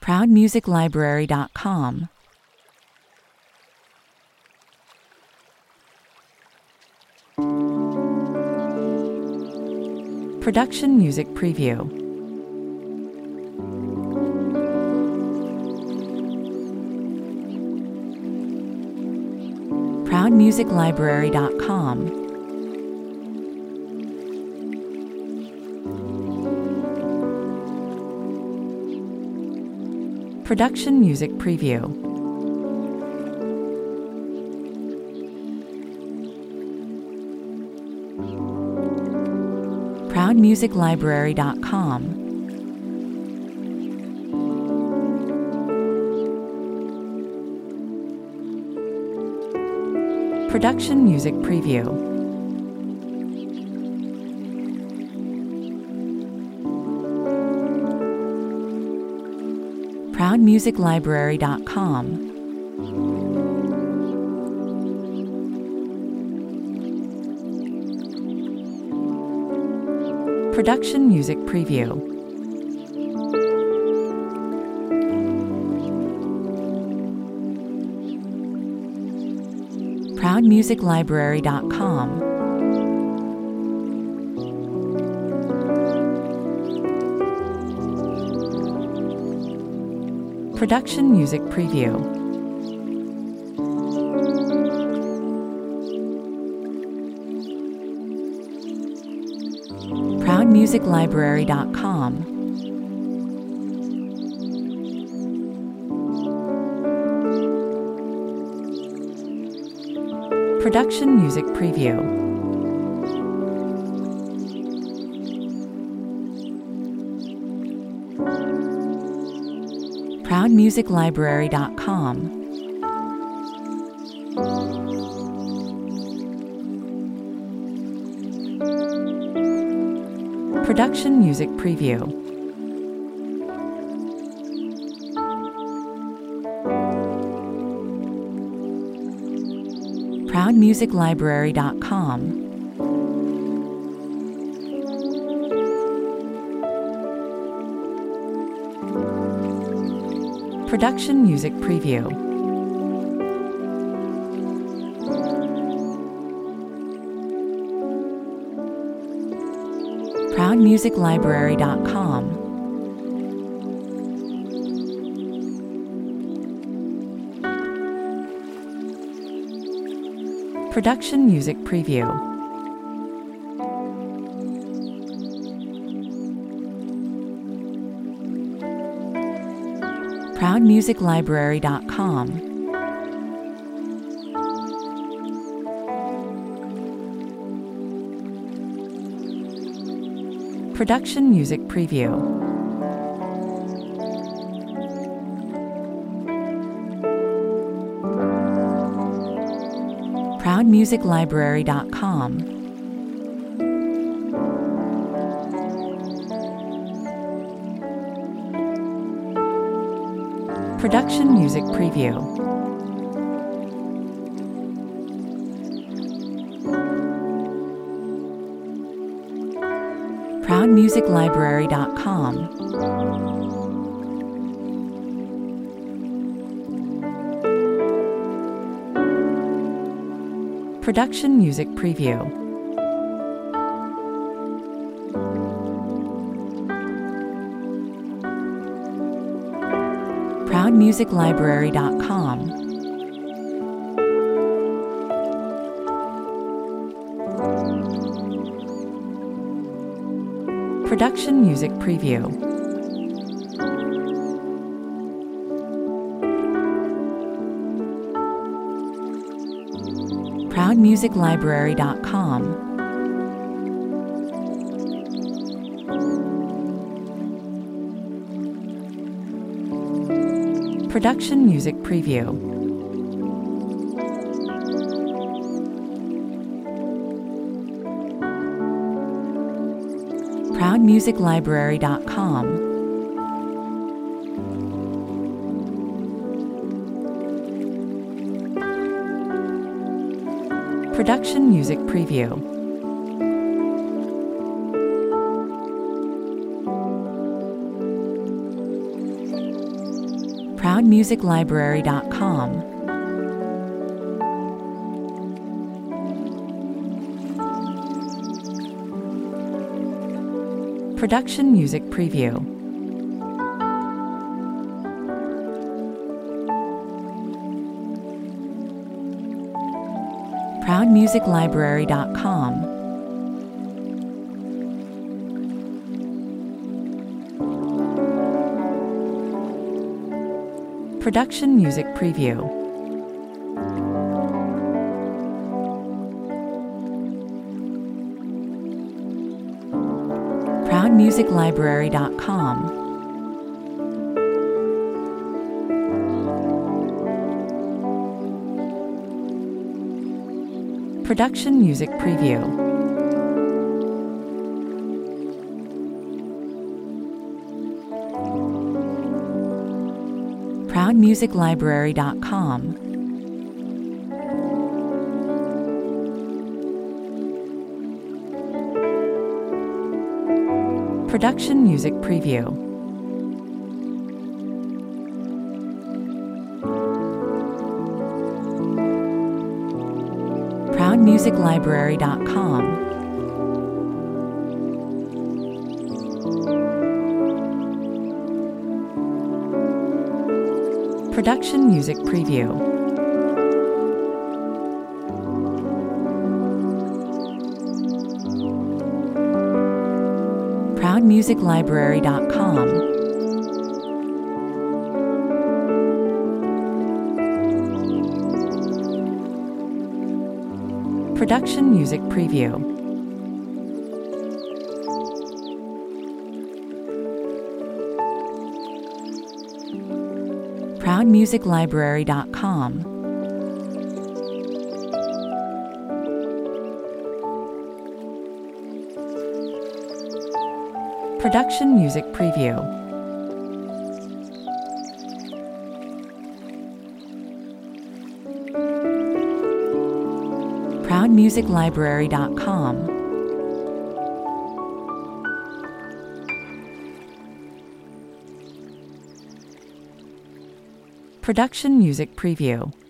ProudMusicLibrary.com. Production Music Preview. ProudMusicLibrary.com. Production Music Preview. ProudMusicLibrary.com. Production Music Preview. ProudMusicLibrary.com. Production Music Preview. ProudMusicLibrary.com. Production Music Preview. ProudMusicLibrary.com. Production Music Preview. ProudMusicLibrary.com. Production Music Preview. ProudMusicLibrary.com. Production Music Preview. ProudMusicLibrary.com. Production Music Preview. ProudMusicLibrary.com. Production Music Preview. ProudMusicLibrary.com. Production Music Preview. ProudMusicLibrary.com. Production Music Preview. ProudMusicLibrary.com. Production Music Preview. ProudMusicLibrary.com. Production Music Preview. ProudMusicLibrary.com. Production Music Preview. ProudMusicLibrary.com. Production Music Preview. ProudMusicLibrary.com. Production Music Preview. ProudMusicLibrary.com. Production Music Preview. ProudMusicLibrary.com. Production Music Preview. ProudMusicLibrary.com. Production Music Preview. ProudMusicLibrary.com. Production Music Preview. ProudMusicLibrary.com. Production Music Preview. ProudMusicLibrary.com. Production Music Preview.